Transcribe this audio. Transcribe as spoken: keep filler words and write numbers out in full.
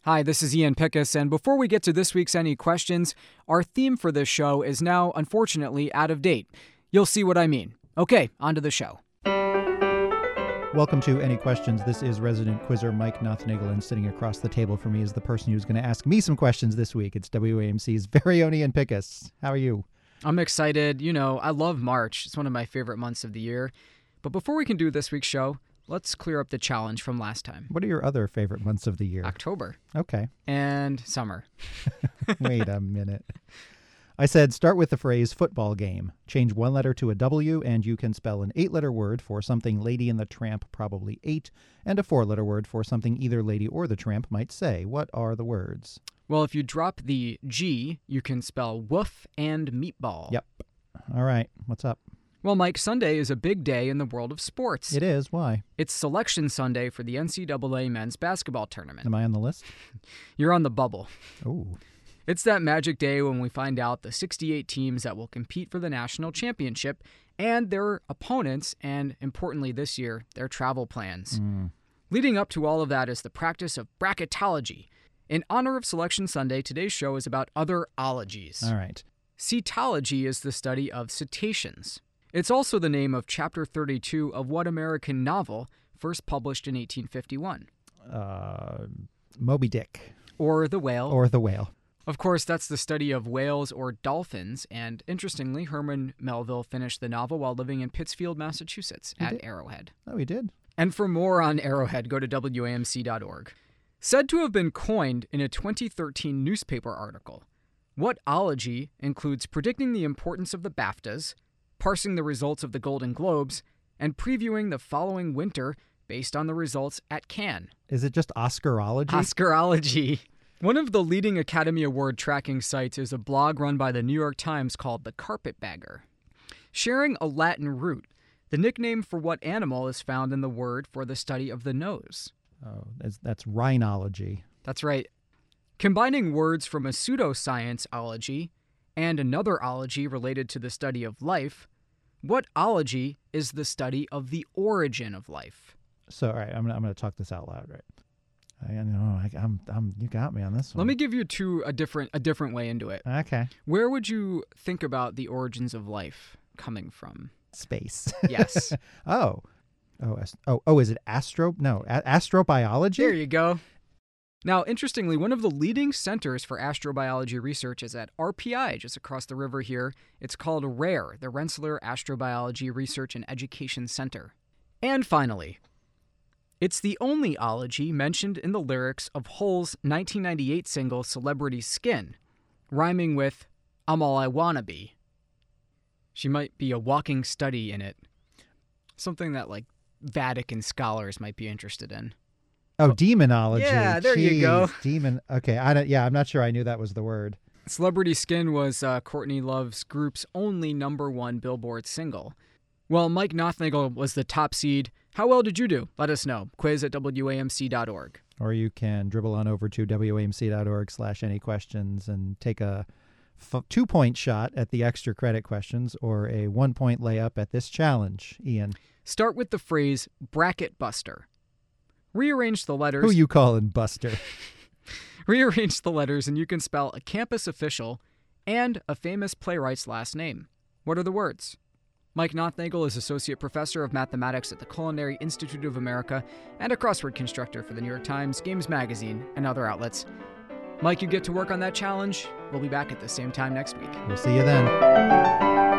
Hi, this is Ian Pickus, and before we get to this week's Any Questions, our theme for this show is now, unfortunately, out of date. You'll see what I mean. Okay, on to the show. Welcome to Any Questions. This is resident quizzer Mike Nothnagel, and sitting across the table from me is the person who's going to ask me some questions this week. It's W A M C's very own Ian Pickus. How are you? I'm excited. You know, I love March. It's one of my favorite months of the year. But before we can do this week's show, let's clear up the challenge from last time. What are your other favorite months of the year? October. Okay. And summer. Wait a minute. I said start with the phrase football game. Change one letter to a W, and you can spell an eight-letter word for something Lady and the Tramp probably ate, and a four-letter word for something either Lady or the Tramp might say. What are the words? Well, if you drop the G, you can spell woof and meatball. Yep. All right. What's up? Well, Mike, Sunday is a big day in the world of sports. It is. Why? It's Selection Sunday for the N C double A men's basketball tournament. Am I on the list? You're on the bubble. Ooh. It's that magic day when we find out the sixty-eight teams that will compete for the national championship and their opponents, and importantly this year, their travel plans. Mm. Leading up to all of that is the practice of bracketology. In honor of Selection Sunday, today's show is about other ologies. All right. Cetology is the study of cetaceans. It's also the name of Chapter thirty-two of what American novel first published in eighteen fifty-one? Uh, Moby Dick. Or The Whale. Or The Whale. Of course, that's the study of whales or dolphins, and interestingly, Herman Melville finished the novel while living in Pittsfield, Massachusetts, He at did? Arrowhead. Oh, he did? And for more on Arrowhead, go to W A M C dot org. Said to have been coined in a twenty thirteen newspaper article, what ology includes predicting the importance of the BAFTAs, parsing the results of the Golden Globes, and previewing the following winter based on the results at Cannes? Is it just Oscarology? Oscarology. One of the leading Academy Award tracking sites is a blog run by the New York Times called The Carpetbagger. Sharing a Latin root, the nickname for what animal is found in the word for the study of the nose? Oh, that's, that's rhinology. That's right. Combining words from a pseudoscience ology and another ology related to the study of life, what ology is the study of the origin of life? So, all right, I'm gonna, I'm going to talk this out loud, right? I know, I, I'm, I'm, you got me on this one. Let me give you two a different a different way into it. Okay. Where would you think about the origins of life coming from? Space. Yes. oh. Oh, ast- oh, oh, is it astro? No, a- astrobiology? There you go. Now, interestingly, one of the leading centers for astrobiology research is at R P I, just across the river here. It's called RARE, the Rensselaer Astrobiology Research and Education Center. And finally, it's the only ology mentioned in the lyrics of Hole's nineteen ninety-eight single Celebrity Skin, rhyming with I'm all I wanna be. She might be a walking study in it. Something that, like, Vatican scholars might be interested in. Oh, demonology. Yeah, there Jeez, you go. Demon. Okay, I don't. Yeah, I'm not sure I knew that was the word. Celebrity Skin was uh, Courtney Love's group's only number one Billboard single. Well, Mike Nothnagel was the top seed. How well did you do? Let us know. Quiz at W A M C dot org. Or you can dribble on over to W A M C dot org slash any questions and take a f- two-point shot at the extra credit questions or a one-point layup at this challenge. Ian. Start with the phrase bracket buster. Rearrange the letters. Who you calling Buster? Rearrange the letters and you can spell a campus official and a famous playwright's last name. What are the words? Mike Nothnagel is Associate Professor of Mathematics at the Culinary Institute of America and a crossword constructor for the New York Times, Games Magazine, and other outlets. Mike, you get to work on that challenge. We'll be back at the same time next week. We'll see you then.